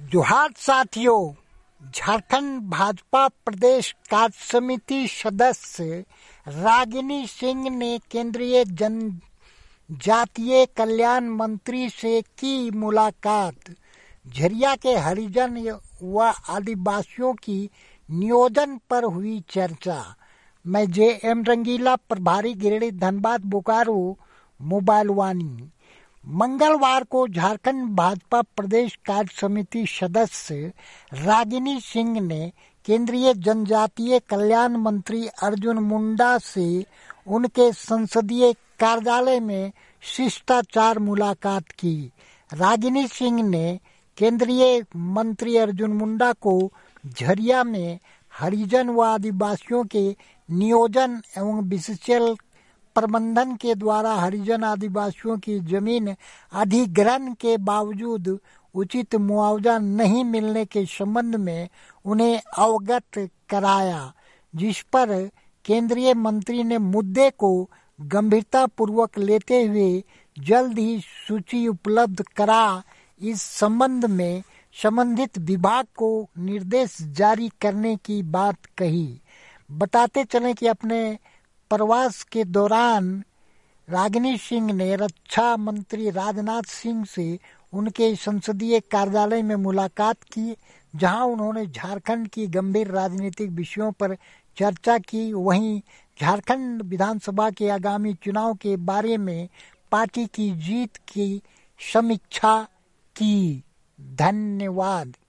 जोहार साथियों, झारखंड भाजपा प्रदेश कार्य समिति सदस्य रागिनी सिंह ने केंद्रीय जनजातीय कल्याण मंत्री से की मुलाकात। झरिया के हरिजन व आदिवासियों की नियोजन पर हुई चर्चा। मैं JM रंगीला, प्रभारी गिरिडीह, धनबाद, बोकारो, मोबाइल वाणी। मंगलवार को झारखंड भाजपा प्रदेश कार्य समिति सदस्य रागिनी सिंह ने केंद्रीय जनजातीय कल्याण मंत्री अर्जुन मुंडा से उनके संसदीय कार्यालय में शिष्टाचार मुलाकात की। रागिनी सिंह ने केंद्रीय मंत्री अर्जुन मुंडा को झरिया में हरिजन व आदिवासियों के नियोजन एवं विशेषज्ञ प्रबंधन के द्वारा हरिजन आदिवासियों की जमीन अधिग्रहण के बावजूद उचित मुआवजा नहीं मिलने के संबंध में उन्हें अवगत कराया, जिस पर केंद्रीय मंत्री ने मुद्दे को गंभीरता पूर्वक लेते हुए जल्द ही सूची उपलब्ध करा इस संबंध में संबंधित विभाग को निर्देश जारी करने की बात कही। बताते चलें कि अपने प्रवास के दौरान रागिनी सिंह ने रक्षा मंत्री राजनाथ सिंह से उनके संसदीय कार्यालय में मुलाकात की, जहां उन्होंने झारखंड की गंभीर राजनीतिक विषयों पर चर्चा की। वहीं झारखंड विधानसभा के आगामी चुनाव के बारे में पार्टी की जीत की समीक्षा की। धन्यवाद।